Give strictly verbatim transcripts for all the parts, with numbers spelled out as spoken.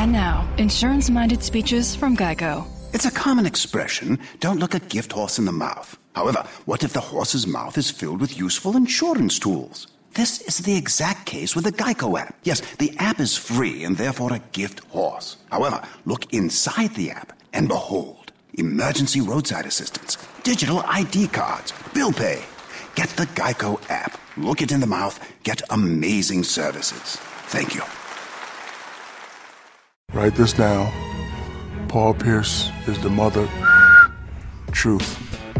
And now, insurance-minded speeches from Geico. It's a common expression, don't look a gift horse in the mouth. However, what if the horse's mouth is filled with useful insurance tools? This is the exact case with the Geico app. Yes, the app is free and therefore a gift horse. However, look inside the app and behold, emergency roadside assistance, digital I D cards, bill pay. Get the Geico app. Look it in the mouth. Get amazing services. Thank you. Write this down. Paul Pierce is the mother truth.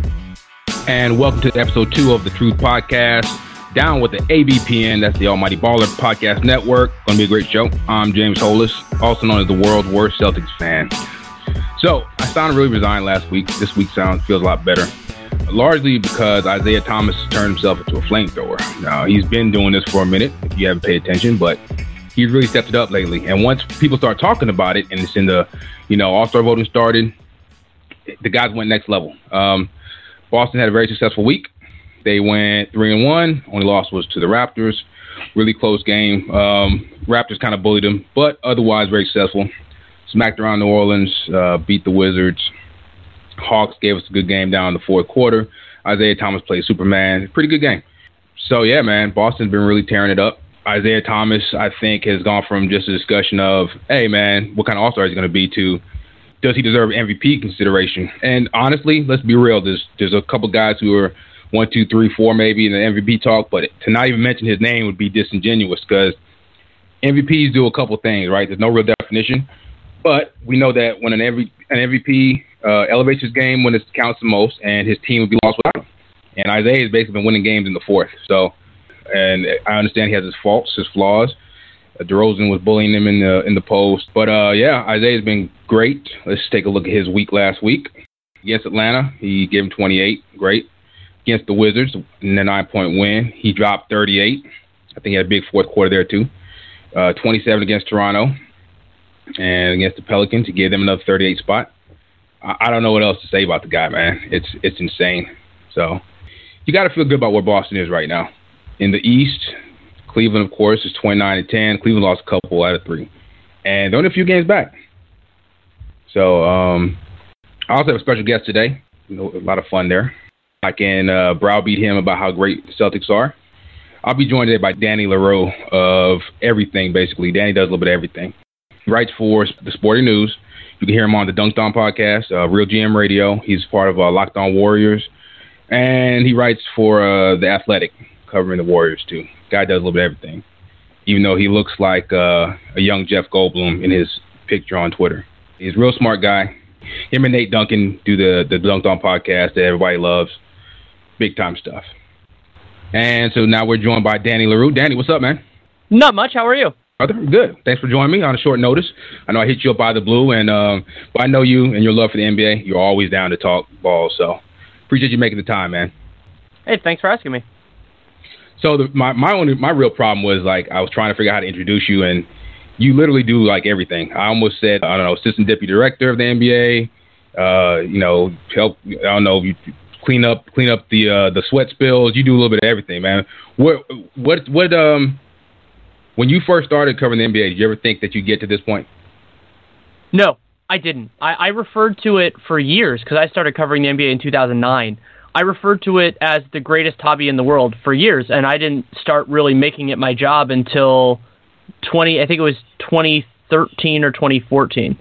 And welcome to episode two of the Truth Podcast. Down with the A B P N, that's the Almighty Baller Podcast Network. Going to be a great show. I'm James Hollis, also known as the world's worst Celtics fan. So, I sounded really resigned last week. This week sounds feels a lot better. Largely because Isaiah Thomas turned himself into a flamethrower. Now, he's been doing this for a minute, if you haven't paid attention, but he's really stepped it up lately. And once people start talking about it, and it's in the, you know, All-Star voting started, the guys went next level. Um, Boston had a very successful week. They went three and one. Only loss was to the Raptors. Really close game. Um, Raptors kind of bullied them, but otherwise very successful. Smacked around New Orleans, uh, beat the Wizards. Hawks gave us a good game down in the fourth quarter. Isaiah Thomas played Superman. Pretty good game. So, yeah, man, Boston's been really tearing it up. Isaiah Thomas, I think, has gone from just a discussion of, hey, man, what kind of All-Star is he going to be to does he deserve M V P consideration? And honestly, let's be real. There's, there's a couple guys who are one, two, three, four maybe in the M V P talk, but to not even mention his name would be disingenuous because M V Ps do a couple things, right? There's no real definition, but we know that when an, M V, an M V P uh, elevates his game when it counts the most, and his team would be lost without him. And Isaiah has basically been winning games in the fourth. So, and I understand he has his faults, his flaws. Uh, DeRozan was bullying him in the in the post, but uh, yeah, Isaiah's been great. Let's take a look at his week last week against Atlanta. He gave him twenty-eight, great. Against the Wizards, in a nine-point win, he dropped thirty-eight. I think he had a big fourth quarter there, too. Uh, twenty-seven against Toronto. And against the Pelicans, he gave them another thirty-eight spot. I, I don't know what else to say about the guy, man. It's it's insane. So you got to feel good about where Boston is right now. In the East, Cleveland, of course, is twenty-nine and ten. Cleveland lost a couple out of three. And they're only a few games back. So um, I also have a special guest today. You know, a lot of fun there. I can uh, browbeat him about how great the Celtics are. I'll be joined today by Danny Leroux of everything, basically. Danny does a little bit of everything. He writes for the Sporting News. You can hear him on the Dunked On podcast, uh, Real G M Radio. He's part of uh, Locked On Warriors. And he writes for uh, The Athletic, covering the Warriors, too. Guy does a little bit of everything, even though he looks like uh, a young Jeff Goldblum in his picture on Twitter. He's a real smart guy. Him and Nate Duncan do the, the Dunked On podcast that everybody loves. Big time stuff. And so now we're joined by Danny Leroux. Danny, what's up, man? Not much. How are you? Good. Thanks for joining me on a short notice. I know I hit you up by the blue, and um, but I know you and your love for the N B A. You're always down to talk ball, so appreciate you making the time, man. Hey, thanks for asking me. So the, my my only my real problem was like I was trying to figure out how to introduce you, and you literally do like everything. I almost said I don't know assistant deputy director of the N B A. Uh, you know, help. I don't know you. Clean up, clean up the uh, the sweat spills. You do a little bit of everything, man. What, what, what? Um, when you first started covering the N B A, did you ever think that you'd get to this point? No, I didn't. I, I referred to it for years because I started covering the N B A in two thousand nine. I referred to it as the greatest hobby in the world for years, and I didn't start really making it my job until twenty. I think it was twenty thirteen or twenty fourteen.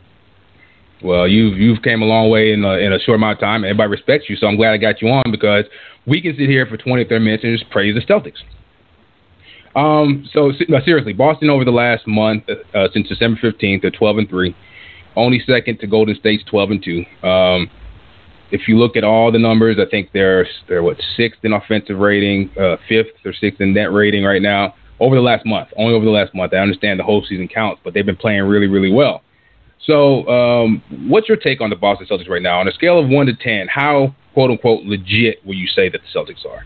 Well, you've you've came a long way in a, in a short amount of time. Everybody respects you, so I'm glad I got you on because we can sit here for twenty, thirty minutes and just praise the Celtics. Um, so no, seriously, Boston over the last month, uh, since December fifteenth, they're twelve and three, only second to Golden State's twelve and two. Um, if you look at all the numbers, I think they're they're what sixth in offensive rating, uh, fifth or sixth in net rating right now. Over the last month, only over the last month. I understand the whole season counts, but they've been playing really, really well. So um, what's your take on the Boston Celtics right now? On a scale of one to ten, how, quote-unquote, legit will you say that the Celtics are?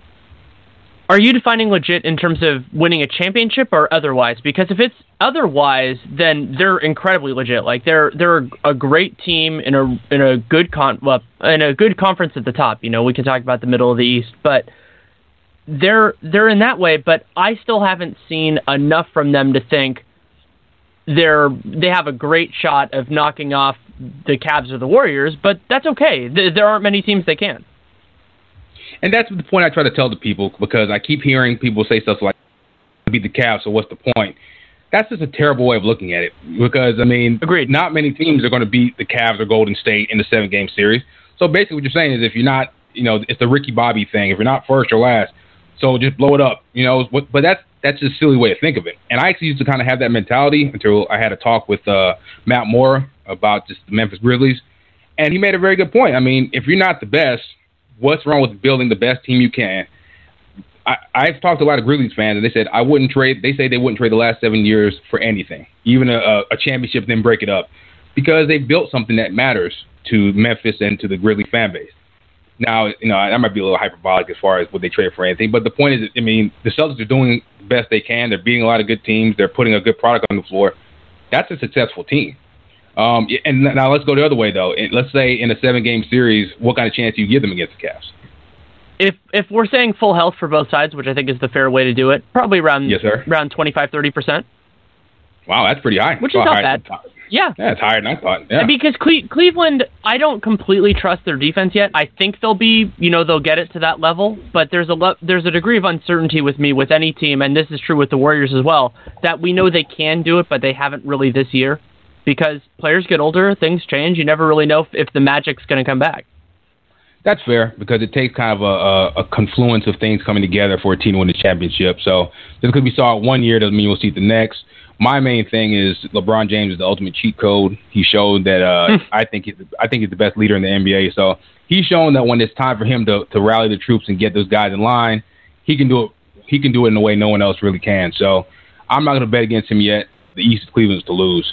Are you defining legit in terms of winning a championship or otherwise? Because if it's otherwise, then they're incredibly legit. Like they're they're a great team in a in a good con well, in a good conference at the top. You know, we can talk about the middle of the East, but they're they're in that way. But I still haven't seen enough from them to think they're they have a great shot of knocking off the Cavs or the Warriors, but that's okay. There aren't many teams they can. And that's the point I try to tell the people, because I keep hearing people say stuff like, beat the Cavs, so what's the point? That's just a terrible way of looking at it, because, I mean, Agreed. Not many teams are going to beat the Cavs or Golden State in the seven-game series. So basically what you're saying is if you're not, you know, it's the Ricky Bobby thing. If you're not first or last, so just blow it up, you know. But that's that's just a silly way to think of it. And I actually used to kind of have that mentality until I had a talk with uh, Matt Moore about just the Memphis Grizzlies, and he made a very good point. I mean, if you're not the best, what's wrong with building the best team you can? I, I've talked to a lot of Grizzlies fans, and they said I wouldn't trade. They say they wouldn't trade the last seven years for anything, even a, a championship, then break it up, because they built something that matters to Memphis and to the Grizzly fan base. Now, you know, that might be a little hyperbolic as far as what they trade for anything, but the point is, I mean, the Celtics are doing the best they can. They're beating a lot of good teams. They're putting a good product on the floor. That's a successful team. Um, and now let's go the other way, though. Let's say in a seven-game series, what kind of chance do you give them against the Cavs? If if we're saying full health for both sides, which I think is the fair way to do it, probably around yes, sir. around twenty-five, thirty percent. Wow, that's pretty high. Which is not bad. Yeah. Yeah, it's higher than I thought. Yeah. Because Cle- Cleveland, I don't completely trust their defense yet. I think they'll be, you know, they'll get it to that level, but there's a le- there's a degree of uncertainty with me with any team, and this is true with the Warriors as well, that we know they can do it, but they haven't really this year. Because players get older, things change. You never really know if, if the magic's going to come back. That's fair, because it takes kind of a, a, a confluence of things coming together for a team to win the championship. So just because we saw it one year doesn't mean we'll see it the next. My main thing is LeBron James is the ultimate cheat code. He showed that uh, I think he's I think he's the best leader in the N B A. So he's shown that when it's time for him to, to rally the troops and get those guys in line, he can do it. He can do it in a way no one else really can. So I'm not going to bet against him yet. The East is Cleveland's to lose.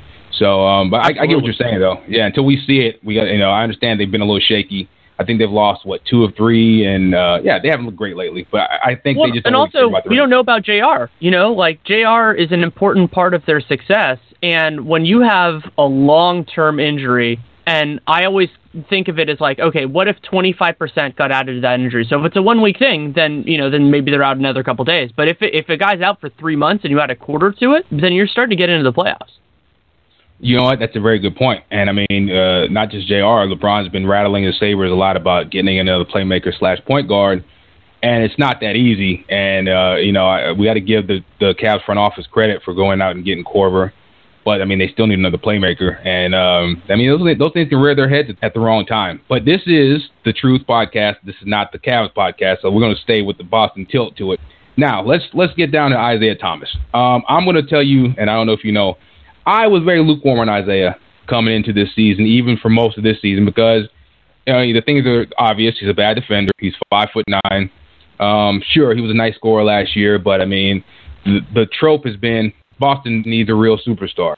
So, um, but I, I get what you're saying though. Yeah, until we see it, we got. You know, I understand they've been a little shaky. I think they've lost, what, two of three, and, uh, yeah, they haven't looked great lately. But I, I think well, they just don't don't And really also, we don't know about J R. You know, like, J R is an important part of their success. And when you have a long-term injury, and I always think of it as like, okay, what if twenty-five percent got added to that injury? So if it's a one-week thing, then, you know, then maybe they're out another couple days. But if, it, if a guy's out for three months and you add a quarter to it, then you're starting to get into the playoffs. You know what? That's a very good point. And, I mean, uh, not just J R. LeBron's been rattling his sabers a lot about getting another playmaker slash point guard, and it's not that easy. And, uh, you know, I, we got to give the, the Cavs front office credit for going out and getting Korver. But, I mean, they still need another playmaker. And, um, I mean, those, those things can rear their heads at the wrong time. But this is the Truth Podcast. This is not the Cavs Podcast, so we're going to stay with the Boston tilt to it. Now, let's let's get down to Isaiah Thomas. Um, I'm going to tell you, and I don't know if you know, I was very lukewarm on Isaiah coming into this season, even for most of this season, because you know, the things are obvious. He's a bad defender. He's five foot nine. Um, sure, he was a nice scorer last year, but, I mean, the, the trope has been Boston needs a real superstar.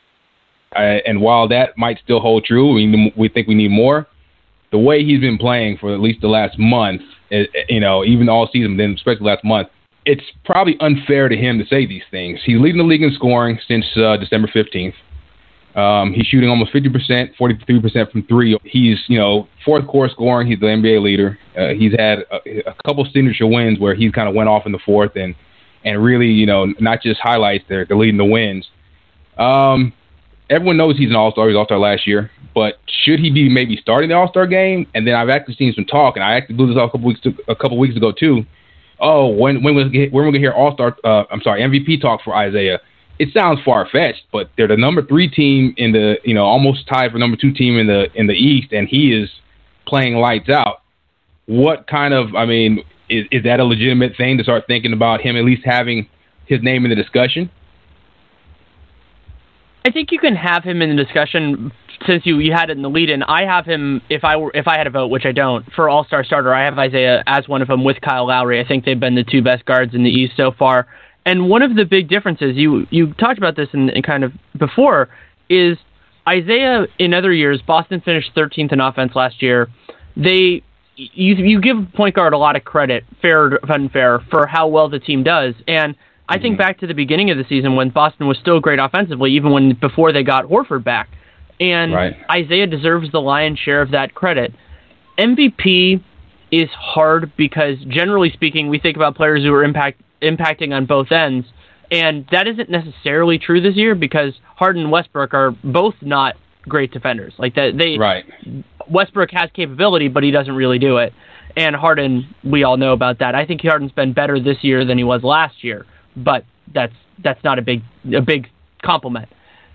Uh, and while that might still hold true, we, we think we need more, the way he's been playing for at least the last month, you know, even all season, then especially last month, it's probably unfair to him to say these things. He's leading the league in scoring since uh, December fifteenth. Um, he's shooting almost fifty percent, forty-three percent from three. He's, you know, fourth core scoring. He's the N B A leader. Uh, he's had a, a couple signature wins where he's kind of went off in the fourth and, and really, you know, not just highlights, they're, they're leading the wins. Um, everyone knows he's an all-star. He was all-star last year. But should he be maybe starting the all-star game? And then I've actually seen some talk, and I actually blew this out a couple weeks, to, a couple weeks ago too. Oh, when when we when we're gonna hear All Star? Uh, I'm sorry, M V P talk for Isaiah. It sounds far fetched, but they're the number three team in the, you know, almost tied for number two team in the in the East, and he is playing lights out. What kind of? I mean, is is that a legitimate thing to start thinking about him at least having his name in the discussion? I think you can have him in the discussion since you, you had it in the lead-in. I have him, if I were if I had a vote, which I don't, for All-Star starter, I have Isaiah as one of them with Kyle Lowry. I think they've been the two best guards in the East so far. And one of the big differences, you you talked about this in, in kind of before, is Isaiah in other years, Boston finished thirteenth in offense last year. They you you give point guard a lot of credit, fair or unfair, for how well the team does. And I think back to the beginning of the season when Boston was still great offensively, even when before they got Horford back. And right. Isaiah deserves the lion's share of that credit. M V P is hard because, generally speaking, we think about players who are impact, impacting on both ends. And that isn't necessarily true this year because Harden and Westbrook are both not great defenders. Like that, they right. Westbrook has capability, but he doesn't really do it. And Harden, we all know about that. I think Harden's been better this year than he was last year, but that's that's not a big a big compliment.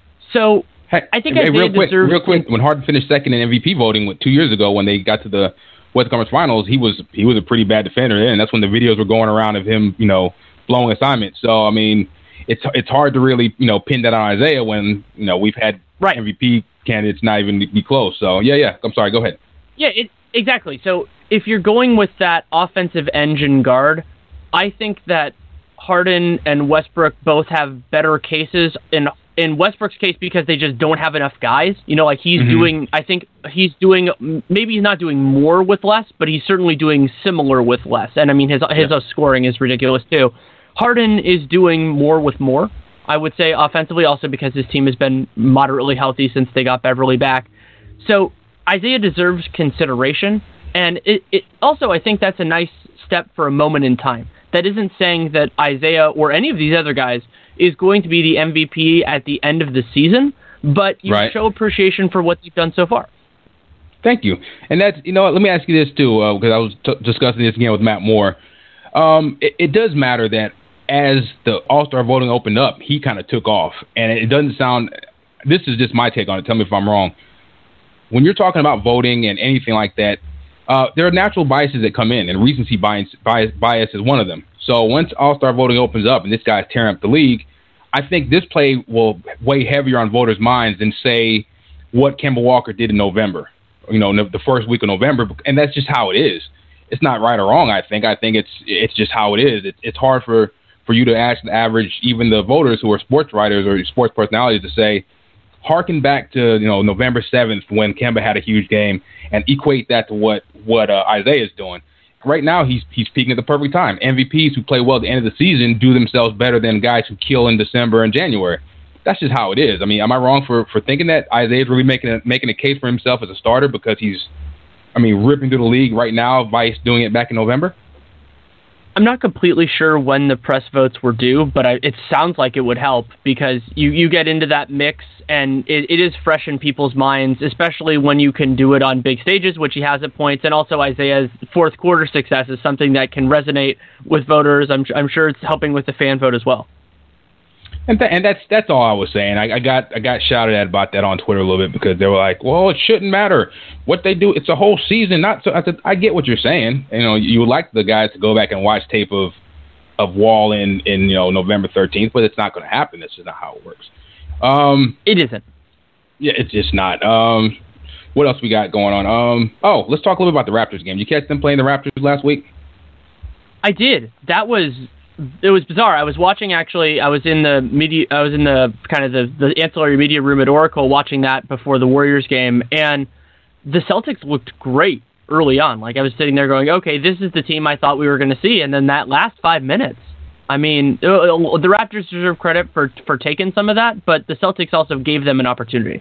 So hey, I think hey, Isaiah real quick, deserves. Real quick, when Harden finished second in M V P voting two years ago, when they got to the Western Conference Finals, he was he was a pretty bad defender then. That's when the videos were going around of him, you know, blowing assignments. So I mean, it's it's hard to really you know pin that on Isaiah when you know we've had right. M V P candidates not even be close. So yeah, yeah. I'm sorry. Go ahead. Yeah, it, exactly. So if you're going with that offensive engine guard, I think that Harden and Westbrook both have better cases in in Westbrook's case because they just don't have enough guys. You know, like he's mm-hmm. doing, I think he's doing, maybe he's not doing more with less, but he's certainly doing similar with less. And I mean, his his yeah. scoring is ridiculous too. Harden is doing more with more, I would say, offensively, also because his team has been moderately healthy since they got Beverly back. So Isaiah deserves consideration. And it, it also, I think that's a nice step for a moment in time. That isn't saying that Isaiah or any of these other guys is going to be the M V P at the end of the season, but you right. show appreciation for what they've done so far. Thank you. And that's, you know what, let me ask you this too, because uh, I was t- discussing this again with Matt Moore. Um, it, it does matter that as the All-Star voting opened up, he kind of took off. And it doesn't sound, this is just my take on it, tell me if I'm wrong. When you're talking about voting and anything like that, uh, there are natural biases that come in, and recency bias, bias, bias is one of them. So once All-Star voting opens up and this guy's tearing up the league, I think this play will weigh heavier on voters' minds than, say, what Kemba Walker did in November, you know, the first week of November. And that's just how it is. It's not right or wrong, I think. I think it's it's just how it is. It's, it's hard for, for you to ask the average, even the voters who are sports writers or sports personalities, to say, harken back to, you know, November seventh when Kemba had a huge game and equate that to what, what uh, Isaiah is doing. Right now, he's he's peaking at the perfect time. M V Ps who play well at the end of the season do themselves better than guys who kill in December and January. That's just how it is. I mean, am I wrong for, for thinking that Isaiah's really making a, making a case for himself as a starter because he's, I mean, ripping through the league right now, vice doing it back in November? I'm not completely sure when the press votes were due, but I, it sounds like it would help because you, you get into that mix and it, it is fresh in people's minds, especially when you can do it on big stages, which he has at points. And also Isaiah's fourth quarter success is something that can resonate with voters. I'm, I'm sure it's helping with the fan vote as well. And, th- and that's that's all I was saying. I, I got I got shouted at about that on Twitter a little bit because they were like, "Well, it shouldn't matter what they do. It's a whole season." Not so. I, said, I get what you're saying. You know, you would like the guys to go back and watch tape of of Wall in, in you know November thirteenth, but it's not going to happen. This is not how it works. Um, it isn't. Yeah, it's just not. Um, what else we got going on? Um, oh, let's talk a little bit about the Raptors game. Did you catch them playing the Raptors last week? I did. That was. It was bizarre. I was watching, actually, I was in the media, I was in the kind of the, the ancillary media room at Oracle watching that before the Warriors game, and the Celtics looked great early on. Like, I was sitting there going, okay, this is the team I thought we were going to see, and then that last five minutes, I mean, the Raptors deserve credit for, for taking some of that, but the Celtics also gave them an opportunity.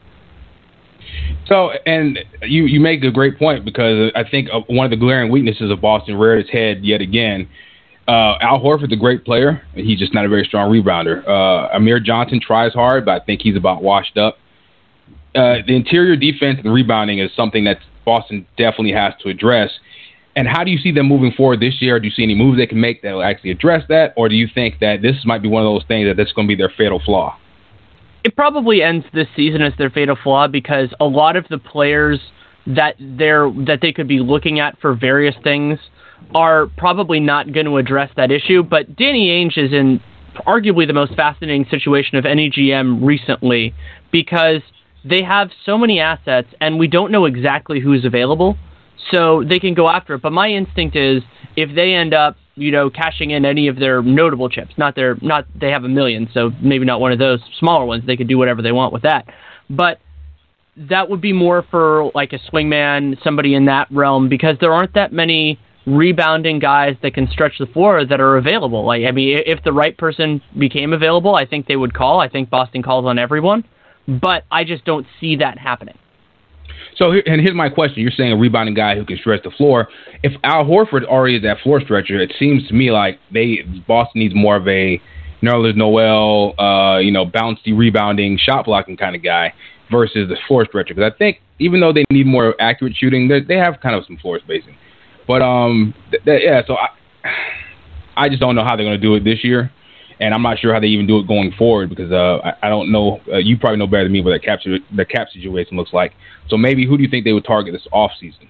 So, and you, you make a great point because I think one of the glaring weaknesses of Boston reared its head yet again. Uh, Al Horford's a great player. He's just not a very strong rebounder. Uh, Amir Johnson tries hard, but I think he's about washed up. Uh, the interior defense and rebounding is something that Boston definitely has to address. And how do you see them moving forward this year? Do you see any moves they can make that will actually address that? Or do you think that this might be one of those things that that's going to be their fatal flaw? It probably ends this season as their fatal flaw because a lot of the players that they're that they could be looking at for various things are probably not going to address that issue. But Danny Ainge is in arguably the most fascinating situation of any G M recently because they have so many assets and we don't know exactly who's available, so they can go after it. But my instinct is if they end up, you know, cashing in any of their notable chips, not their, not they have a million, so maybe not one of those smaller ones. They could do whatever they want with that. But that would be more for like a swingman, somebody in that realm, because there aren't that many rebounding guys that can stretch the floor that are available. Like, I mean, if the right person became available, I think they would call. I think Boston calls on everyone, but I just don't see that happening. So, and here's my question. You're saying a rebounding guy who can stretch the floor. If Al Horford already is that floor stretcher, it seems to me like they Boston needs more of a Nerlens Noel, uh, you know, bouncy, rebounding, shot blocking kind of guy versus the floor stretcher. Because I think even though they need more accurate shooting, they have kind of some floor spacing. But um, th- th- yeah, so I, I just don't know how they're going to do it this year, and I'm not sure how they even do it going forward because uh, I, I don't know. Uh, you probably know better than me what that cap the cap situation looks like. So maybe who do you think they would target this offseason?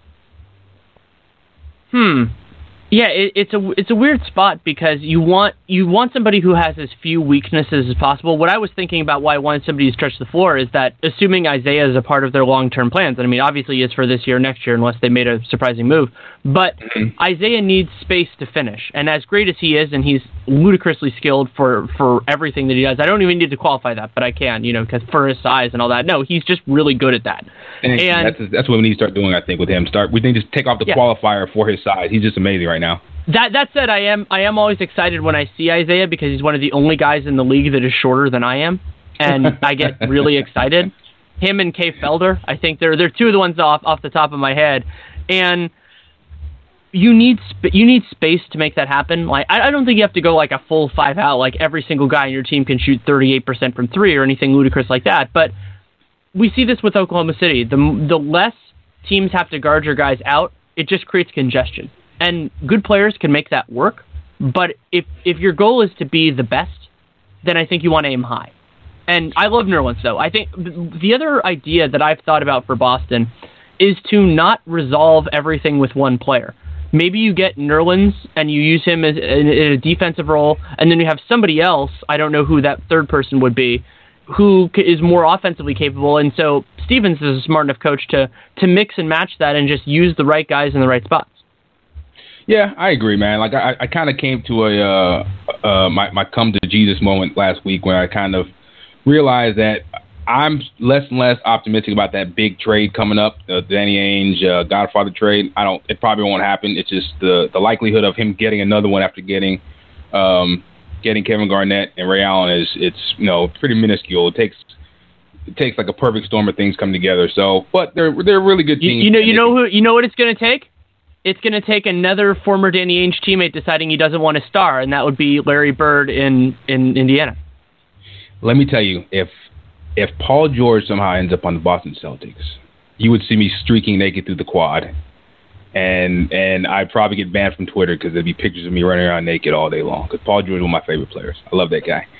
Hmm. Yeah, it, it's a it's a weird spot because you want you want somebody who has as few weaknesses as possible. What I was thinking about why I wanted somebody to stretch the floor is that assuming Isaiah is a part of their long-term plans, and I mean obviously he is for this year, next year, unless they made a surprising move. But mm-hmm. Isaiah needs space to finish, and as great as he is, and he's ludicrously skilled for, for everything that he does. I don't even need to qualify that, but I can, you know, because for his size and all that. No, he's just really good at that. And, and that's that's what we need to start doing, I think, with him. Start we need to take off the yeah. qualifier for his size. He's just amazing right now. That that said, I am I am always excited when I see Isaiah because he's one of the only guys in the league that is shorter than I am, and I get really excited. Him and Kay Felder, I think they're they're two of the ones off off the top of my head, and you need sp- you need space to make that happen. Like I, I don't think you have to go like a full five out, like every single guy on your team can shoot thirty-eight percent from three or anything ludicrous like that. But we see this with Oklahoma City. The the less teams have to guard your guys out, it just creates congestion. And good players can make that work, but if if your goal is to be the best, then I think you want to aim high. And I love Nerlens, though. I think the other idea that I've thought about for Boston is to not resolve everything with one player. Maybe you get Nerlens and you use him as in a defensive role, and then you have somebody else, I don't know who that third person would be, who is more offensively capable. And so Stevens is a smart enough coach to to mix and match that and just use the right guys in the right spots. Yeah, I agree, man. Like I, I kind of came to a uh, uh, my my come to Jesus moment last week when I kind of realized that I'm less and less optimistic about that big trade coming up, the Danny Ainge uh, Godfather trade. I don't. It probably won't happen. It's just the the likelihood of him getting another one after getting um, getting Kevin Garnett and Ray Allen is it's you know pretty minuscule. It takes it takes like a perfect storm of things coming together. So, but they're they're really good teams. You, you know, you know who you know what it's going to take. It's going to take another former Danny Ainge teammate deciding he doesn't want to star, and that would be Larry Bird in, in Indiana. Let me tell you, if if Paul George somehow ends up on the Boston Celtics, you would see me streaking naked through the quad, and and I'd probably get banned from Twitter because there'd be pictures of me running around naked all day long. Because Paul George is one of my favorite players. I love that guy.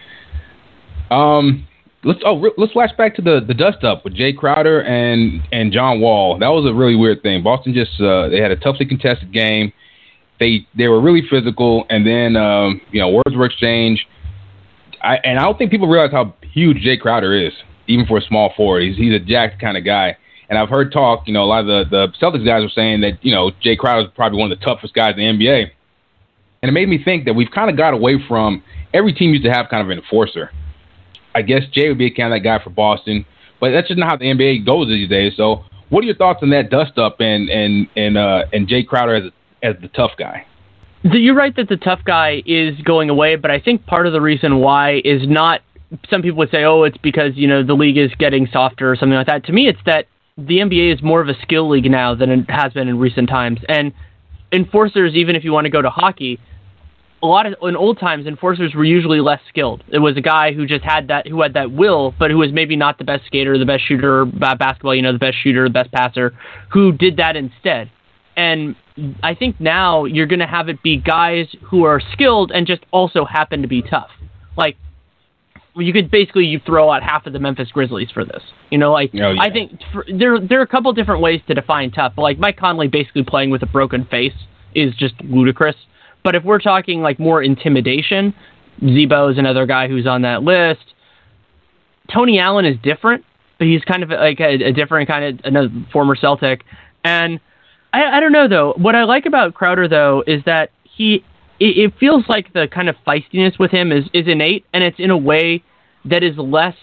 Um. Let's oh let's flash back to the, the dust up with Jay Crowder and, and John Wall. That was a really weird thing. Boston just uh, they had a toughly contested game. They they were really physical, and then um, you know words were exchanged. I and I don't think people realize how huge Jay Crowder is, even for a small forward. He's he's a jacked kind of guy. And I've heard talk. You know, a lot of the, the Celtics guys were saying that you know Jay Crowder is probably one of the toughest guys in the N B A. And it made me think that we've kind of got away from every team used to have kind of an enforcer. I guess Jay would be kind of that guy for Boston, but that's just not how the N B A goes these days. So, what are your thoughts on that dust up and and and uh, and Jay Crowder as a, as the tough guy? You're right that the tough guy is going away, but I think part of the reason why is not. Some people would say, oh, it's because you know the league is getting softer or something like that. To me, it's that the N B A is more of a skill league now than it has been in recent times, and enforcers, even if you want to go to hockey. A lot of in old times, enforcers were usually less skilled. It was a guy who just had that, who had that will, but who was maybe not the best skater, the best shooter, basketball, you know, the best shooter, the best passer, who did that instead. And I think now you're going to have it be guys who are skilled and just also happen to be tough. Like you could basically you throw out half of the Memphis Grizzlies for this. You know, like oh, yeah. I think for, there there are a couple different ways to define tough. But like Mike Conley basically playing with a broken face is just ludicrous. But if we're talking like more intimidation, Zebo is another guy who's on that list. Tony Allen is different, but he's kind of like a, a different kind of another former Celtic. And I, I don't know though. What I like about Crowder though is that he it, it feels like the kind of feistiness with him is, is innate, and it's in a way that is less.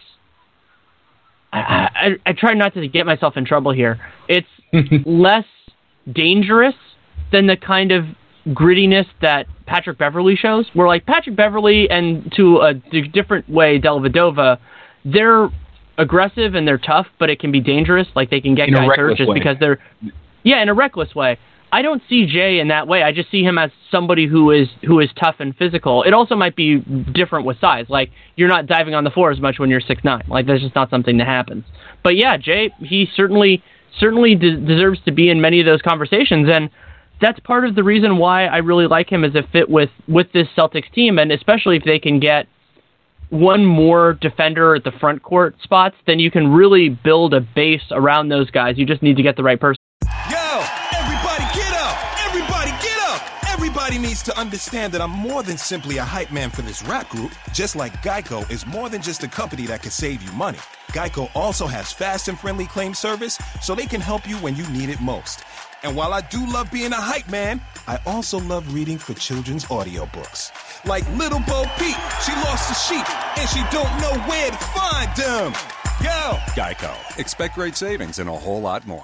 I, I, I try not to get myself in trouble here. It's less dangerous than the kind of grittiness that Patrick Beverley shows, where like Patrick Beverley and to a different way Dellavedova, they're aggressive and they're tough, but it can be dangerous. Like they can get in guys hurt just way. because they're, yeah, in a reckless way. I don't see Jay in that way. I just see him as somebody who is who is tough and physical. It also might be different with size. Like, you're not diving on the floor as much when you're six nine. Like, that's just not something that happens. But yeah, Jay, he certainly certainly de- deserves to be in many of those conversations, and that's part of the reason why I really like him as a fit with, with this Celtics team, and especially if they can get one more defender at the front court spots, then you can really build a base around those guys. You just need to get the right person. Yo, everybody get up! Everybody get up! Everybody needs to understand that I'm more than simply a hype man for this rap group, just like Geico is more than just a company that can save you money. Geico also has fast and friendly claim service, so they can help you when you need it most. And while I do love being a hype man, I also love reading for children's audiobooks. Like Little Bo Peep, she lost a sheep, and she don't know where to find them. Yo! Geico. Expect great savings and a whole lot more.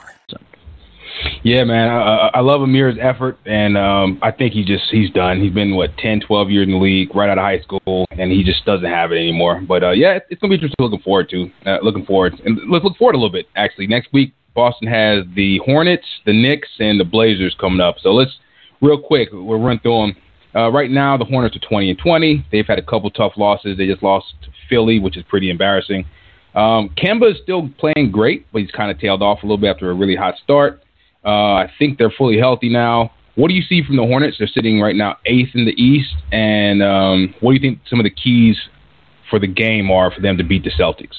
Yeah, man, I, I love Amir's effort, and um, I think he just he's done. He's been, what, ten, twelve years in the league, right out of high school, and he just doesn't have it anymore. But, uh, yeah, it's, it's going to be interesting looking forward to. Uh, looking forward. And let's look forward a little bit, actually. Next week, Boston has the Hornets, the Knicks, and the Blazers coming up. So let's, real quick, we'll run through them. Uh, right now, the Hornets are twenty and twenty. They've had a couple tough losses. They just lost to Philly, which is pretty embarrassing. Um, Kemba is still playing great, but he's kind of tailed off a little bit after a really hot start. Uh, I think they're fully healthy now. What do you see from the Hornets? They're sitting right now eighth in the East. And um, what do you think some of the keys for the game are for them to beat the Celtics?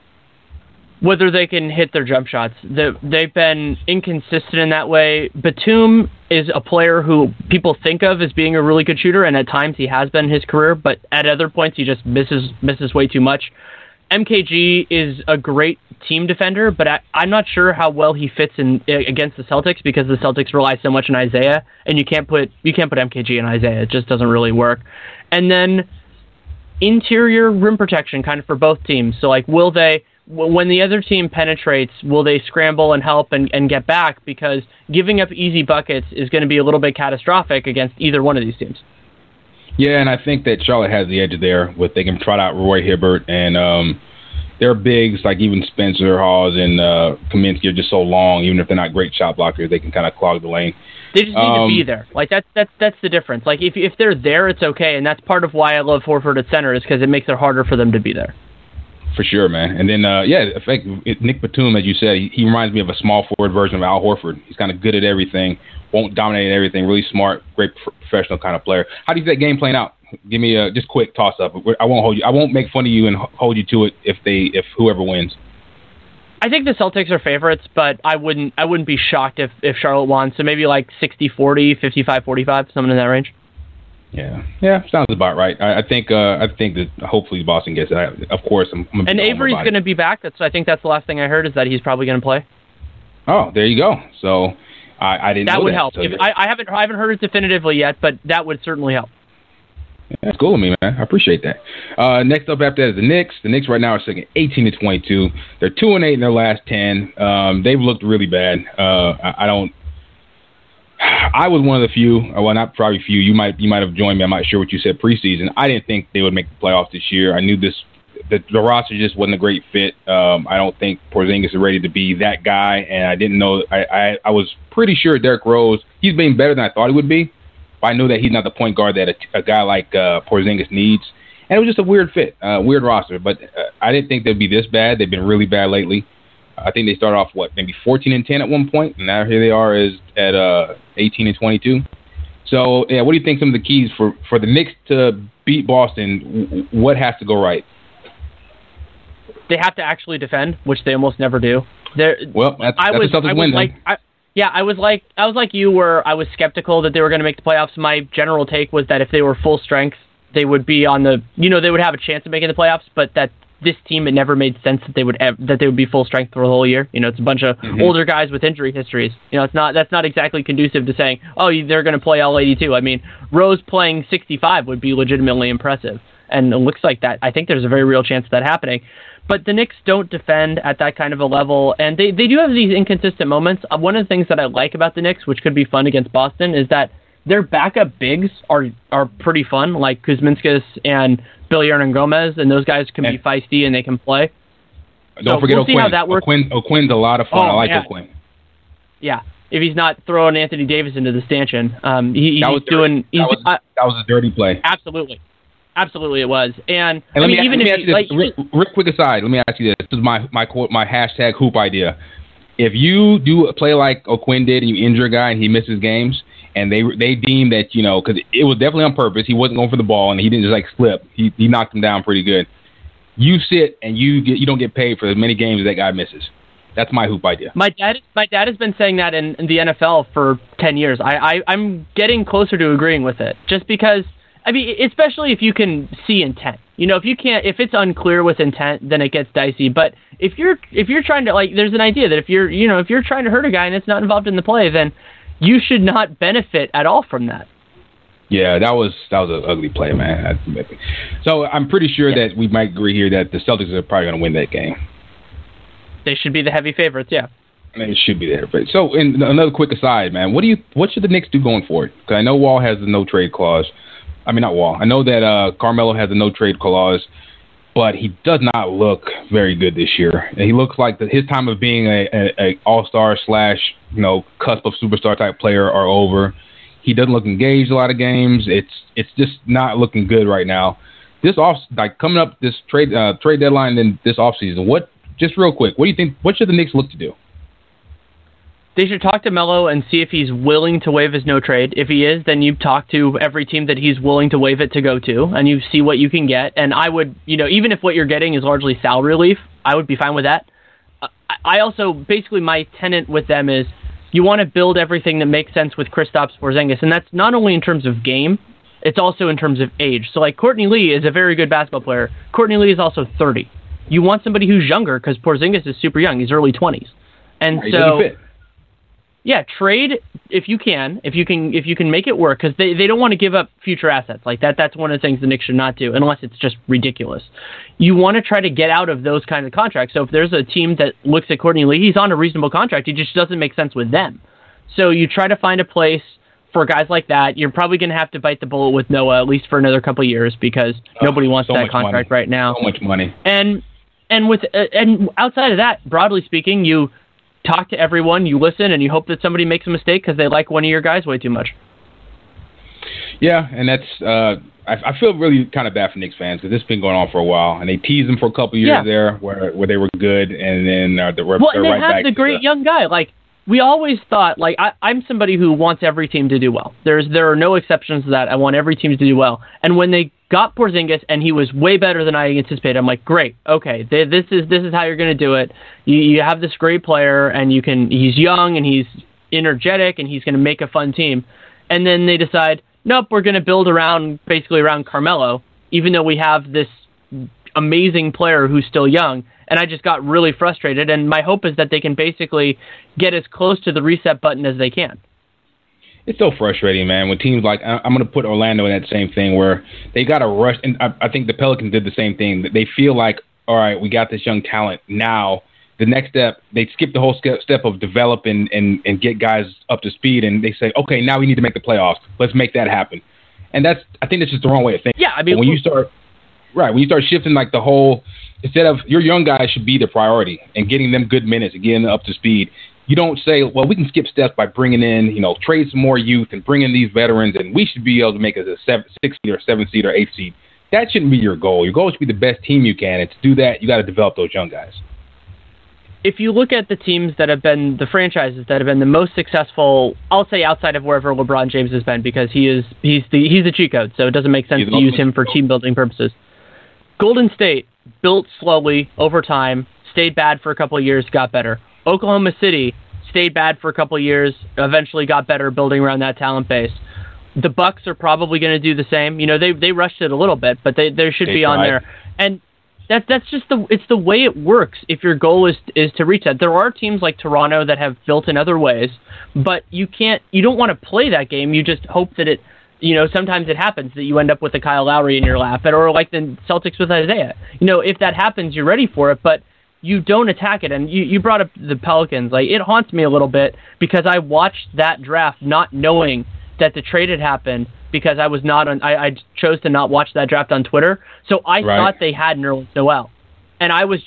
Whether they can hit their jump shots. They've been inconsistent in that way. Batum is a player who people think of as being a really good shooter, and at times he has been in his career, but at other points he just misses misses way too much. M K G is a great team defender, but I, I'm not sure how well he fits in against the Celtics because the Celtics rely so much on Isaiah, and you can't put you can't put M K G in Isaiah. It just doesn't really work. And then interior rim protection, kind of for both teams. So, like, will they, when the other team penetrates, will they scramble and help and, and get back? Because giving up easy buckets is going to be a little bit catastrophic against either one of these teams. Yeah, and I think that Charlotte has the edge there with they can trot out Roy Hibbert, and um, their bigs, like even Spencer Hawes and uh, Kaminsky, are just so long. Even if they're not great shot blockers, they can kind of clog the lane. They just need um, to be there. Like that's that's that's the difference. Like if if they're there, it's okay, and that's part of why I love Horford at center is because it makes it harder for them to be there. For sure, man. And then, uh, yeah, in fact, Nick Batum, as you said, he, he reminds me of a small forward version of Al Horford. He's kind of good at everything, won't dominate everything, really smart, great professional kind of player. How do you see that game playing out? Give me a just quick toss up. I won't hold you. I won't make fun of you and hold you to it if they if whoever wins. I think the Celtics are favorites, but I wouldn't I wouldn't be shocked if, if Charlotte won. So maybe like sixty forty, fifty-five forty-five, something in that range. Yeah, yeah, sounds about right. I, I think uh, I think that hopefully Boston gets it. I, of course, I'm. I'm and Avery's going to be back. That's I think that's the last thing I heard is that he's probably going to play. Oh, there you go. So I, I didn't. That know would that. help. So if, I, I haven't I haven't heard it definitively yet, but that would certainly help. That's cool with me, man. I appreciate that. Uh, next up after that is the Knicks. The Knicks right now are sitting at eighteen to twenty-two. They're two and eight in their last ten. Um, they've looked really bad. Uh, I, I don't. I was one of the few. Well, not probably few. You might you might have joined me. I'm not sure what you said preseason. I didn't think they would make the playoffs this year. I knew this. The, the roster just wasn't a great fit. Um, I don't think Porzingis is ready to be that guy, and I didn't know. I, I I was pretty sure Derrick Rose. He's been better than I thought he would be. But I know that he's not the point guard that a, a guy like uh, Porzingis needs. And it was just a weird fit, uh, weird roster. But uh, I didn't think they'd be this bad. They've been really bad lately. I think they started off, what, maybe fourteen and ten at one point, and now here they are is at uh, eighteen and twenty-two. So, yeah, what do you think some of the keys for, for the Knicks to beat Boston, what has to go right? They have to actually defend, which they almost never do. They're, well, that's, I that's was, a Celtics I was win, like, I, Yeah, I was like I was like you where I was skeptical that they were going to make the playoffs. My general take was that if they were full strength, they would be on the, you know, they would have a chance of making the playoffs, but that this team, it never made sense that they would ev- that they would be full strength for the whole year. You know, it's a bunch of mm-hmm. older guys with injury histories. You know, it's not that's not exactly conducive to saying, oh, they're going to play all eighty-two. I mean, Rose playing sixty-five would be legitimately impressive, and it looks like that. I think there's a very real chance of that happening. But the Knicks don't defend at that kind of a level, and they, they do have these inconsistent moments. Uh, one of the things that I like about the Knicks, which could be fun against Boston, is that their backup bigs are are pretty fun, like Kuzminskas and Billy Hernangomez, and those guys can and be feisty and they can play. Don't so forget we'll O'Quinn. See how that works. O'Quinn. O'Quinn's a lot of fun. Oh, I like yeah. O'Quinn. Yeah, if he's not throwing Anthony Davis into the stanchion. Um, he, that he's was doing. He's, that, was, uh, that was a dirty play. Absolutely, absolutely, it was. And, and I let mean, me, even let me if ask you, you like, this, real, real quick aside. Let me ask you this. This is my my quote, my hashtag hoop idea. If you do a play like O'Quinn did and you injure a guy and he misses games, and they they deem that, you know, because it was definitely on purpose. He wasn't going for the ball and he didn't just like slip. He he knocked him down pretty good. You sit and you get you don't get paid for as many games as that guy misses. That's my hoop idea. My dad, my dad has been saying that in, in the N F L for ten years. I, I, I'm getting closer to agreeing with it, just because. I mean, especially if you can see intent. You know, if you can't, if it's unclear with intent, then it gets dicey. But if you're if you're trying to, like, there's an idea that if you're you know if you're trying to hurt a guy and it's not involved in the play, then you should not benefit at all from that. Yeah, that was that was an ugly play, man. So I'm pretty sure yeah. that we might agree here that the Celtics are probably going to win that game. They should be the heavy favorites, yeah. I mean, it should be the heavy favorites. So, in another quick aside, man, what do you what should the Knicks do going forward? Because I know Wall has the no trade clause. I mean, not Wall. I know that uh, Carmelo has a no trade clause, but he does not look very good this year. And he looks like the, his time of being a, a, a all star slash you know cusp of superstar type player are over. He doesn't look engaged a lot of games. It's it's just not looking good right now. This off like coming up this trade uh, trade deadline and this offseason, what just real quick, what do you think? What should the Knicks look to do? They should talk to Melo and see if he's willing to waive his no trade. If he is, then you talk to every team that he's willing to waive it to go to, and you see what you can get. And I would, you know, even if what you're getting is largely salary relief, I would be fine with that. I also, basically, my tenet with them is you want to build everything that makes sense with Kristaps Porzingis, and that's not only in terms of game, it's also in terms of age. So, like, Courtney Lee is a very good basketball player. Courtney Lee is also thirty. You want somebody who's younger because Porzingis is super young. He's early twenties. And he so, fit. yeah, trade if you can, if you can, if you can make it work, because they, they don't want to give up future assets like that. That's one of the things the Knicks should not do, unless it's just ridiculous. You want to try to get out of those kind of contracts. So if there's a team that looks at Courtney Lee, he's on a reasonable contract. He just doesn't make sense with them. So you try to find a place for guys like that. You're probably going to have to bite the bullet with Noah, at least for another couple of years, because uh, nobody wants so that contract money. right now. So much money. And and with uh, and outside of that, broadly speaking, you talk to everyone, you listen, and you hope that somebody makes a mistake because they like one of your guys way too much. Yeah, and that's uh, I, I feel really kind of bad for Knicks fans because this has been going on for a while, and they teased them for a couple of years yeah. there where where they were good, and then uh, they're, well, they're and they right have back the to great the, young guy. Like, we always thought, like, I, I'm somebody who wants every team to do well. There's There are no exceptions to that. I want every team to do well. And when they got Porzingis and he was way better than I anticipated, I'm like, great, okay, they, this is this is how you're going to do it. You, you have this great player, and you can. He's young, and he's energetic, and he's going to make a fun team. And then they decide, nope, we're going to build around, basically around Carmelo, even though we have this amazing player who's still young. And I just got really frustrated, and my hope is that they can basically get as close to the reset button as they can. It's so frustrating, man, when teams like, I'm going to put Orlando in that same thing where they got to rush, and I, I think the Pelicans did the same thing. They feel like, all right, we got this young talent. Now, the next step, they skip the whole step of develop and, and, and get guys up to speed, and they say, okay, now we need to make the playoffs. Let's make that happen. And that's, I think that's just the wrong way of thinking. Yeah, I mean, but when you start, right, when you start shifting like the whole, instead of your young guys should be the priority and getting them good minutes and getting them up to speed. You don't say, well, we can skip steps by bringing in, you know, trade some more youth and bring in these veterans, and we should be able to make it a seven, six seed or seven seed or eight seed. That shouldn't be your goal. Your goal should be the best team you can, and to do that, you got to develop those young guys. If you look at the teams that have been the franchises that have been the most successful, I'll say outside of wherever LeBron James has been, because he is he's the he's the cheat code, so it doesn't make sense he's to use him for team building purposes. Golden State built slowly over time, stayed bad for a couple of years, got better. Oklahoma City stayed bad for a couple of years, eventually got better building around that talent base. The Bucks are probably going to do the same. You know, they they rushed it a little bit, but they they should they be tried. on there. And that that's just the it's the way it works. If your goal is is to reach that, there are teams like Toronto that have built in other ways, but you can't you don't want to play that game. You just hope that it. You know, sometimes it happens that you end up with a Kyle Lowry in your lap, or like the Celtics with Isaiah. You know, if that happens, you're ready for it, but you don't attack it. And you, you brought up the Pelicans. Like, it haunts me a little bit because I watched that draft not knowing that the trade had happened because I was not on. I, I chose to not watch that draft on Twitter, so I right. thought they had Nerlens Noel, and I was just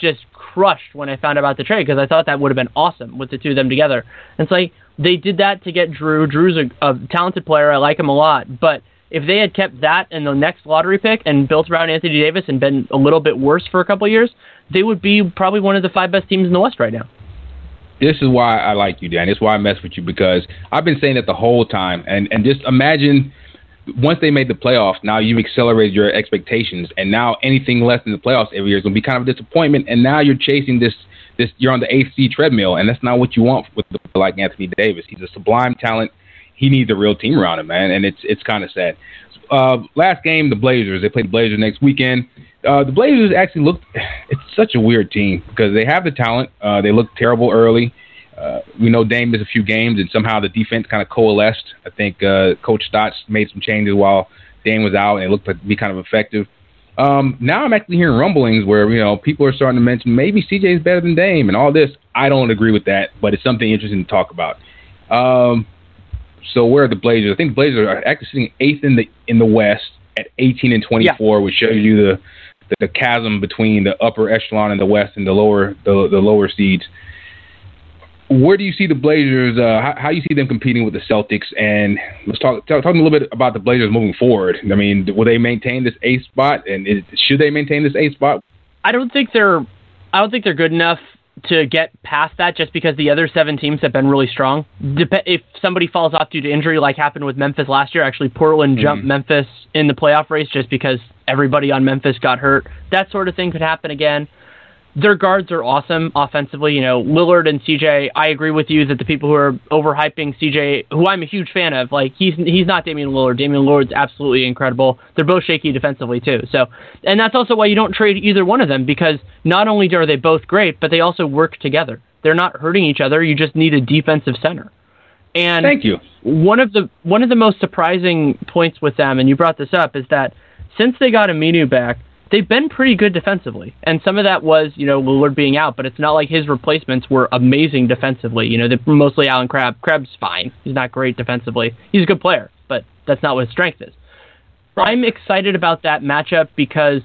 crushed when I found out about the trade because I thought that would have been awesome with the two of them together. And it's like they did that to get Drew. Drew's a, a talented player. I like him a lot. But if they had kept that in the next lottery pick and built around Anthony Davis and been a little bit worse for a couple of years, they would be probably one of the five best teams in the West right now. This is why I like you, Dan. This is why I mess with you, because I've been saying it the whole time. And, and just imagine once they made the playoffs, now you've accelerated your expectations, and now anything less than the playoffs every year is going to be kind of a disappointment. And now you're chasing this, this you're on the eighth seed treadmill, and that's not what you want with the, like Anthony Davis. He's a sublime talent. He needs a real team around him, man, and it's it's kind of sad. Uh, last game, the Blazers. They play the Blazers next weekend. Uh, the Blazers actually look – it's such a weird team because they have the talent. Uh, they look terrible early. Uh, we know Dame missed a few games, and somehow the defense kind of coalesced. I think uh, Coach Stotts made some changes while Dame was out, and it looked like to be kind of effective. Um, now I'm actually hearing rumblings where, you know, people are starting to mention maybe C J is better than Dame and all this. I don't agree with that, but it's something interesting to talk about. Um, so where are the Blazers? I think the Blazers are actually sitting eighth in the in the West at eighteen and twenty-four, yeah. which shows you the, the the chasm between the upper echelon in the West and the lower the the lower seeds. Where do you see the Blazers? Uh, how, how do you see them competing with the Celtics? And let's talk talk, talk a little bit about the Blazers moving forward. I mean, will they maintain this eighth spot? And is, should they maintain this eighth spot? I don't think they're. I don't think they're good enough to get past that, just because the other seven teams have been really strong. Dep- if somebody falls off due to injury, like happened with Memphis last year, actually Portland mm-hmm. jumped Memphis in the playoff race just because everybody on Memphis got hurt. That sort of thing could happen again. Their guards are awesome offensively. You know, Lillard and C J, I agree with you that the people who are overhyping C J, who I'm a huge fan of, like, he's he's not Damian Lillard. Damian Lillard's absolutely incredible. They're both shaky defensively, too. So, and that's also why you don't trade either one of them, because not only are they both great, but they also work together. They're not hurting each other. You just need a defensive center. And Thank you. One of the one of the most surprising points with them, and you brought this up, is that since they got Aminu back, they've been pretty good defensively. And some of that was, you know, Lillard being out, but it's not like his replacements were amazing defensively. You know, they're mostly Allen Crabbe. Crabbe's fine. He's not great defensively. He's a good player, but that's not what his strength is. Right. I'm excited about that matchup because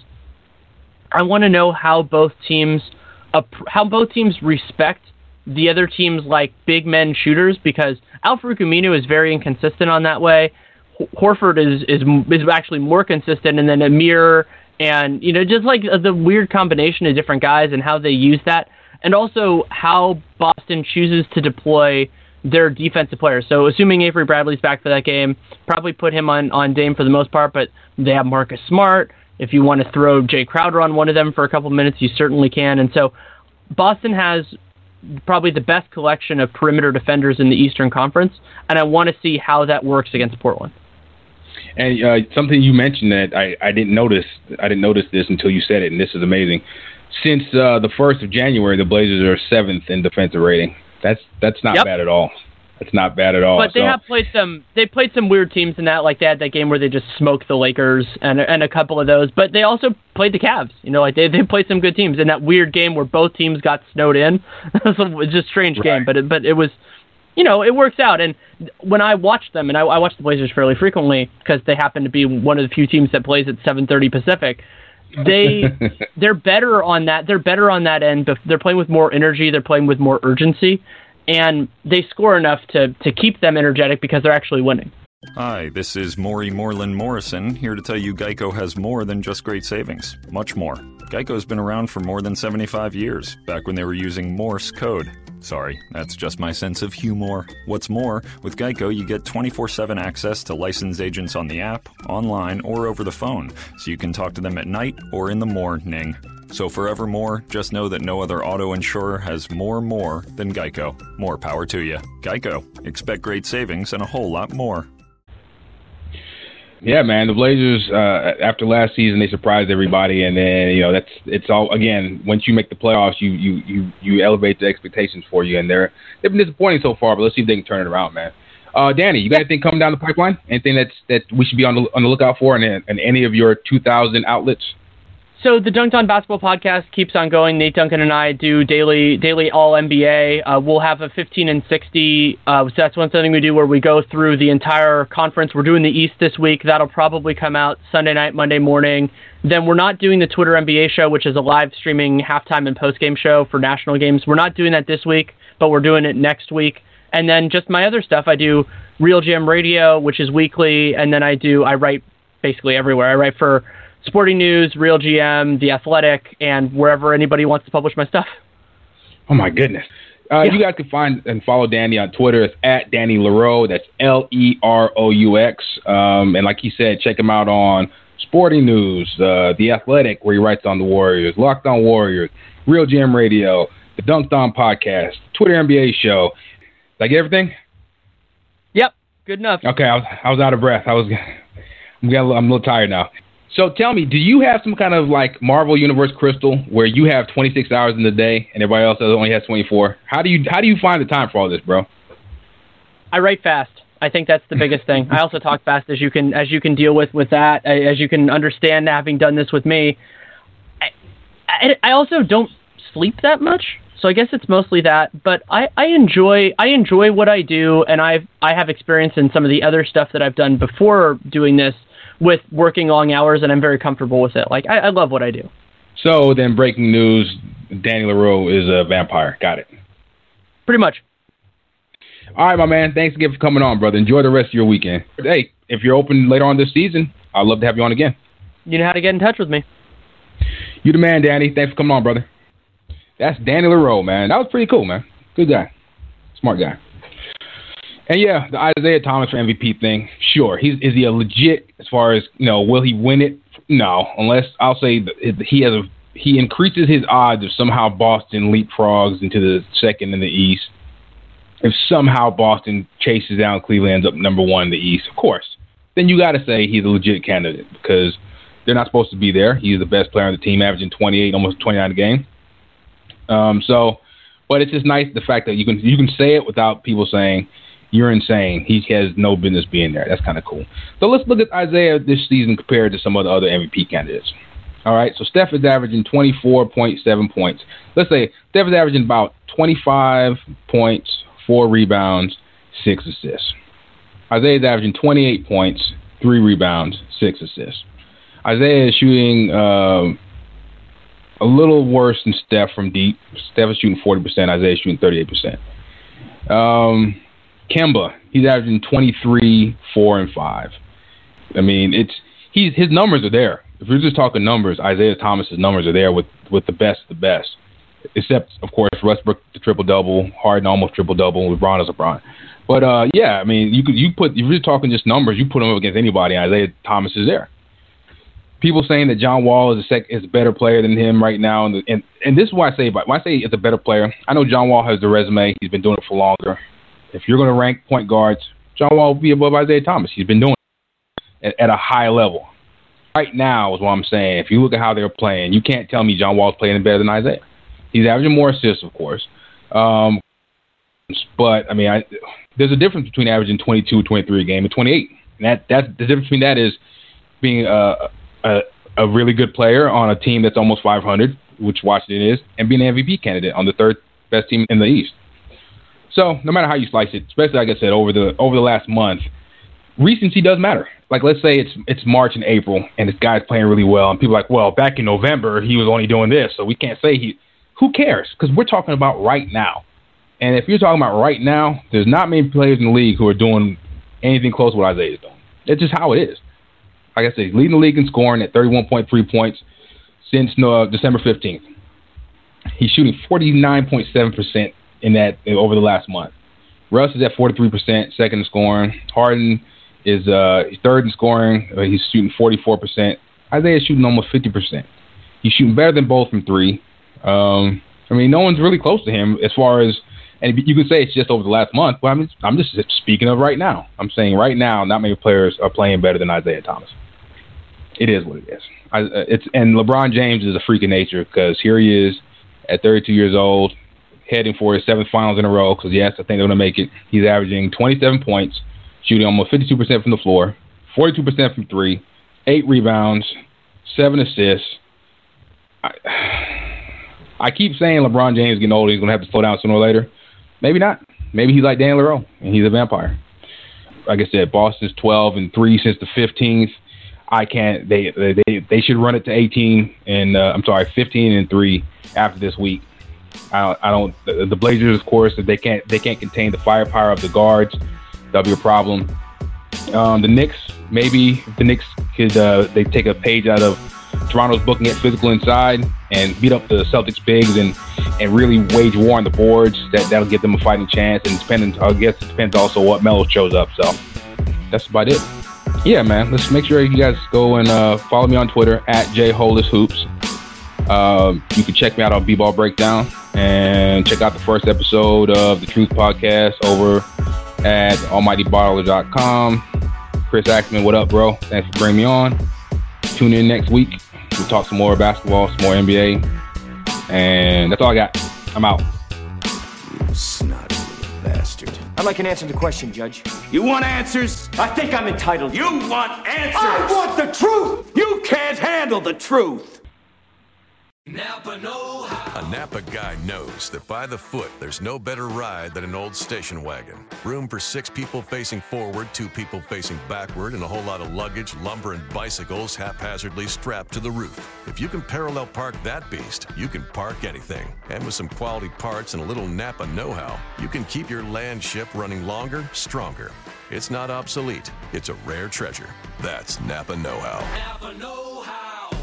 I want to know how both teams how both teams respect the other team's, like, big men shooters, because Al-Farouq Aminu is very inconsistent on that way. Horford is, is, is actually more consistent, and then Amir... And, you know, just like the weird combination of different guys and how they use that, and also how Boston chooses to deploy their defensive players. So assuming Avery Bradley's back for that game, probably put him on, on Dame for the most part, but they have Marcus Smart. If you want to throw Jay Crowder on one of them for a couple minutes, you certainly can. And so Boston has probably the best collection of perimeter defenders in the Eastern Conference, and I want to see how that works against Portland. And uh, something you mentioned that I, I didn't notice, I didn't notice this until you said it, and this is amazing. Since uh, the first of January, the Blazers are seventh in defensive rating. That's that's not yep. bad at all. That's not bad at all. But they so. have played some. They played some weird teams in that, like they had that game where they just smoked the Lakers and and a couple of those. But they also played the Cavs. You know, like they they played some good teams in that weird game where both teams got snowed in. It was just a strange right. game, but it, but it was. You know, it works out. And when I watch them, and I, I watch the Blazers fairly frequently because they happen to be one of the few teams that plays at seven thirty Pacific, they they're better on that. They're better on that end. But they're playing with more energy. They're playing with more urgency, and they score enough to to keep them energetic because they're actually winning. Hi, this is Maury Moreland Morrison, here to tell you Geico has more than just great savings. Much more. Geico's been around for more than seventy-five years, back when they were using Morse code. Sorry, that's just my sense of humor. What's more, with Geico, you get twenty-four seven access to licensed agents on the app, online, or over the phone, so you can talk to them at night or in the morning. So forevermore, just know that no other auto insurer has more more than Geico. More power to you. Geico. Expect great savings and a whole lot more. Yeah, man, the Blazers, uh, after last season, they surprised everybody, and then, you know, that's it's all, again, once you make the playoffs, you you you, you elevate the expectations for you, and they're, they've been disappointing so far, but let's see if they can turn it around, man. Uh, Danny, you got anything coming down the pipeline? Anything that's that we should be on the on the lookout for in, in any of your two thousand outlets? So the Dunked On Basketball podcast keeps on going. Nate Duncan and I do daily daily All N B A. Uh, we'll have a fifteen and sixty. Uh, so that's one thing we do where we go through the entire conference. We're doing the East this week. That'll probably come out Sunday night, Monday morning. Then we're not doing the Twitter N B A show, which is a live streaming halftime and postgame show for national games. We're not doing that this week, but we're doing it next week. And then just my other stuff, I do Real G M Radio, which is weekly, and then I do I write basically everywhere. I write for Sporting News, Real G M, The Athletic, and wherever anybody wants to publish my stuff. Oh, my goodness. Uh, yeah. You guys can find and follow Danny on Twitter. It's at Danny Leroux. That's L E R O U X. Um, and like he said, check him out on Sporting News, uh, The Athletic, where he writes on the Warriors, Locked On Warriors, Real G M Radio, the Dunked On Podcast, Twitter N B A Show. Did I get everything? Yep, good enough. Okay, I was I was out of breath. I was I'm, I'm a little tired now. So tell me, do you have some kind of like Marvel Universe crystal where you have twenty-six hours in the day and everybody else only has twenty-four? How do you how do you find the time for all this, bro? I write fast. I think that's the biggest thing. I also talk fast, as you can as you can deal with with that, as you can understand having done this with me. I, I, I also don't sleep that much, so I guess it's mostly that. But I, I enjoy I enjoy what I do, and I've I have experience in some of the other stuff that I've done before doing this, with working long hours, and I'm very comfortable with it. Like, I, I love what I do. So then breaking news, Danny Leroux is a vampire. Got it. Pretty much. All right, my man. Thanks again for coming on, brother. Enjoy the rest of your weekend. Hey, if you're open later on this season, I'd love to have you on again. You know how to get in touch with me. You the man, Danny. Thanks for coming on, brother. That's Danny Leroux, man. That was pretty cool, man. Good guy. Smart guy. And yeah, the Isaiah Thomas for M V P thing, sure. He's is he a legit as far as, you know, will he win it? No, unless I'll say that he has a he increases his odds if somehow Boston leapfrogs into the second in the East. If somehow Boston chases down Cleveland, ends up number one in the East, of course, then you got to say he's a legit candidate because they're not supposed to be there. He's the best player on the team, averaging twenty-eight, almost twenty-nine a game. Um, so, but it's just nice the fact that you can you can say it without people saying you're insane. He has no business being there. That's kind of cool. So let's look at Isaiah this season compared to some of the other M V P candidates. All right, so Steph is averaging twenty-four point seven points. Let's say Steph is averaging about twenty-five points, four rebounds, six assists. Isaiah is averaging twenty-eight points, three rebounds, six assists. Isaiah is shooting uh, a little worse than Steph from deep. Steph is shooting forty percent. Isaiah is shooting thirty-eight percent. Um... Kemba, he's averaging twenty-three, four, and five. I mean, it's he's his numbers are there. If we're just talking numbers, Isaiah Thomas's numbers are there with, with the best of the best. Except, of course, Westbrook the triple double, Harden almost triple double, LeBron is LeBron. But uh, yeah, I mean, you could you put if you're talking just numbers, you put him up against anybody, and Isaiah Thomas is there. People saying that John Wall is a sec, is a better player than him right now, and and and this is why I say when I say it's a better player. I know John Wall has the resume; he's been doing it for longer. If you're going to rank point guards, John Wall will be above Isaiah Thomas. He's been doing it at, at a high level. Right now is what I'm saying. If you look at how they're playing, you can't tell me John Wall's playing better than Isaiah. He's averaging more assists, of course. Um, but, I mean, I, there's a difference between averaging twenty-two, twenty-three a game and twenty-eight. And that, that's, the difference between that is being a, a, a really good player on a team that's almost five hundred, which Washington is, and being an M V P candidate on the third best team in the East. So no matter how you slice it, especially like I said, over the over the last month, recency does matter. Like let's say it's it's March and April, and this guy's playing really well, and people are like, well, back in November he was only doing this, so we can't say he. Who cares? Because we're talking about right now, and if you're talking about right now, there's not many players in the league who are doing anything close to what Isaiah is doing. It's just how it is. Like I said, he's leading the league in scoring at thirty-one point three points since uh, December fifteenth. He's shooting forty-nine point seven percent. In that over the last month. Russ is at forty-three percent, second in scoring. Harden is uh, third in scoring. Uh, he's shooting forty-four percent. Isaiah is shooting almost fifty percent. He's shooting better than both from three. Um, I mean, no one's really close to him as far as, and you can say it's just over the last month, but I'm just, I'm just speaking of right now. I'm saying right now, not many players are playing better than Isaiah Thomas. It is what it is. I, it's and LeBron James is a freak of nature because here he is at thirty-two years old, heading for his seventh finals in a row, because, yes, I think they're going to make it. He's averaging twenty-seven points, shooting almost fifty-two percent from the floor, forty-two percent from three, eight rebounds, seven assists, I, I keep saying LeBron James getting older, he's going to have to slow down sooner or later. Maybe not. Maybe he's like Dan LeRoe, and he's a vampire. Like I said, Boston's twelve and three since the fifteenth. I can't. They they they should run it to eighteen and uh, I'm sorry, fifteen and three after this week. I don't. I don't the, the Blazers, of course, if they can't they can't contain the firepower of the guards, that'll be a problem. Um, the Knicks, maybe if the Knicks could uh, they take a page out of Toronto's book and get physical inside and beat up the Celtics bigs and, and really wage war on the boards. That that'll give them a fighting chance. And depending, I guess it depends also what Melo shows up. So that's about it. Yeah, man. Let's make sure you guys go and uh, follow me on Twitter at J Hollis Hoops. Um, you can check me out on B-Ball Breakdown and check out the first episode of the Truth Podcast over at almighty baller dot com. Chris Ackman, what up, bro? Thanks for bringing me on. Tune in next week. We'll talk some more basketball, some more N B A. And that's all I got. I'm out. You snotty little bastard. I'd like an answer to the question, Judge. You want answers? I think I'm entitled. You want answers? I want the truth! You can't handle the truth! Napa know-how. A Napa guy knows that by the foot, there's no better ride than an old station wagon. Room for six people facing forward, two people facing backward, and a whole lot of luggage, lumber, and bicycles haphazardly strapped to the roof. If you can parallel park that beast, you can park anything. And with some quality parts and a little Napa know-how, you can keep your land ship running longer, stronger. It's not obsolete. It's a rare treasure. That's Napa know-how. Napa know-how.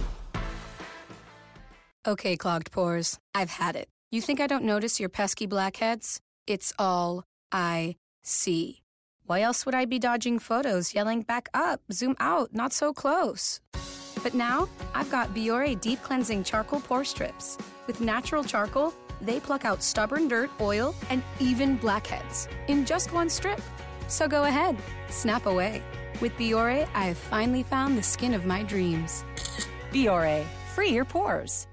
Okay, clogged pores. I've had it. You think I don't notice your pesky blackheads? It's all I see. Why else would I be dodging photos, yelling back up, zoom out, not so close? But now, I've got Biore Deep Cleansing Charcoal Pore Strips. With natural charcoal, they pluck out stubborn dirt, oil, and even blackheads in just one strip. So go ahead, snap away. With Biore, I have finally found the skin of my dreams. Biore, free your pores.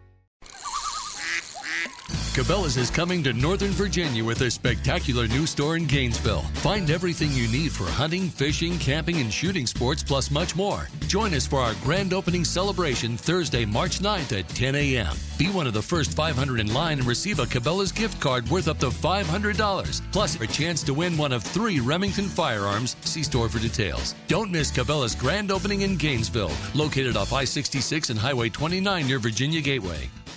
Cabela's is coming to Northern Virginia with a spectacular new store in Gainesville. Find everything you need for hunting, fishing, camping, and shooting sports, plus much more. Join us for our grand opening celebration Thursday, March ninth at ten a.m. Be one of the first five hundred in line and receive a Cabela's gift card worth up to five hundred dollars, plus a chance to win one of three Remington firearms. See store for details. Don't miss Cabela's grand opening in Gainesville, located off I sixty-six and Highway twenty-nine near Virginia Gateway.